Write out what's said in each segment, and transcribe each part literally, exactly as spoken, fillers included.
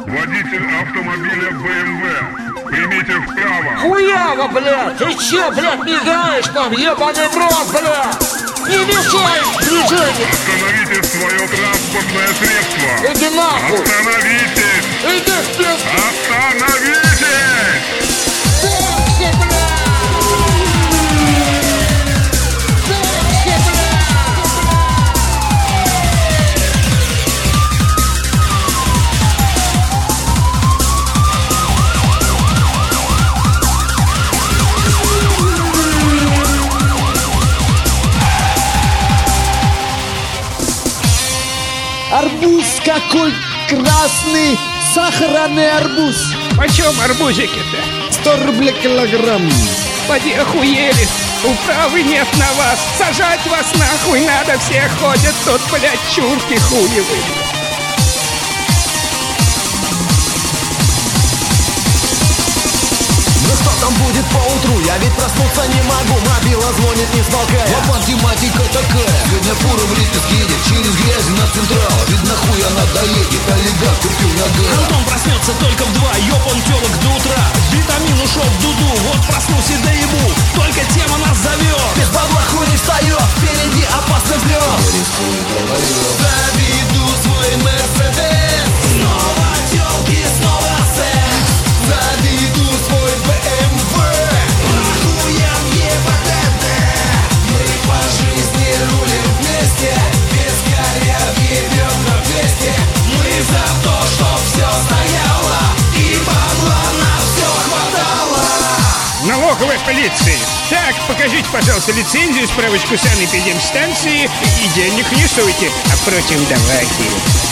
Водитель автомобиля бэ эм вэ, примите вправо. Хуява, блядь! Ты че, блядь, мигаешь там, ебаный в рот, блядь! Не мешай движению! Остановите свое транспортное средство! Иди нахуй! Остановитесь! Иди в пизду! Остановитесь! Дальше, блядь! Дальше, блядь! Арбуз какой красный, сахарный арбуз. Почем арбузики-то? Сто рублей килограмм. Поди охуели, управы нет на вас. Сажать вас нахуй надо, все ходят тут, блядь, чурки хуевые. Ну что там будет поутру? Я ведь проснуться не могу. Мобила звонит, не смолкая. А математика такая. Сегодня фура в Липецк едет через грязь на Централ. Видно, хуй она доедет, олигарх купил на газ. Антон проснется только в два, ёб он телок до утра. Витамин ушел в дуду, вот проснулся и доебу. Только тема нас зовет. Без бабла хуй не встает, впереди опасный взлет. Заведу свой Мерседес. Снова телки, снова секс. Заведу свой бэ эм вэ. Прохуям ЕБДД. Мы по жизни рулим вместе. Без горя въебем на двести. Мы за то, что все стояло. И бабла на все хватало. Налоговая полиция. Так, покажите, пожалуйста, лицензию, справочку санэпидемстанции и денег не суйте, а впрочем, давайте.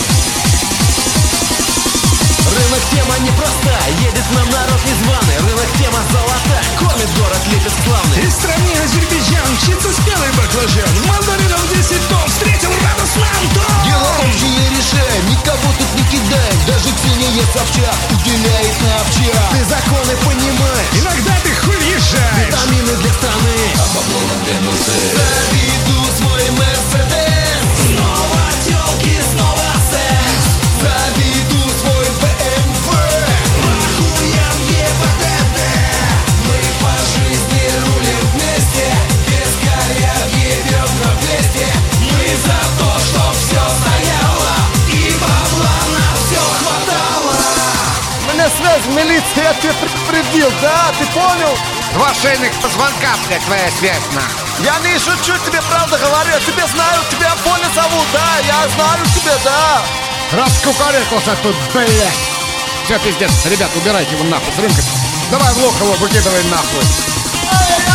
Рынок тема непроста, едет к нам народ незваный. Рынок тема золота, кормит город Липецк славный. Из страны Азербайджан, чисто спелый баклажан. Мандаринов десять тонн, встретил радостно Антон. Дело общее решаем, никого тут не кидаем. Даже Ксения Собчак уделяет на общак. Ты законы понимаешь, Иногда ты хуй езжаешь. витамины для страны. А бабло нам вернуться. Заведу свой Мерседес. Снова телки, снова секс. Заведу свой бэ эм вэ. Прохуям ЕБДД. Мы по жизни рулим вместе. Без горя въебем на двести. Мы за то, что все стояло. И бабла на все хватало. У меня связь милиции, я тебе предупредил, да? Ты понял? Два шейных позвонка, блядь, твоя связь, нахуй. Я не шучу, тебе правда говорю. Я тебе знаю, тебя Поля зовут, да? Я знаю тебя, да. Раскукарекался тут, блядь. Все, пиздец, ребят, убирайте его нахуй с рынка. Давай в лох его выкидывай нахуй. Ай-яй-яй!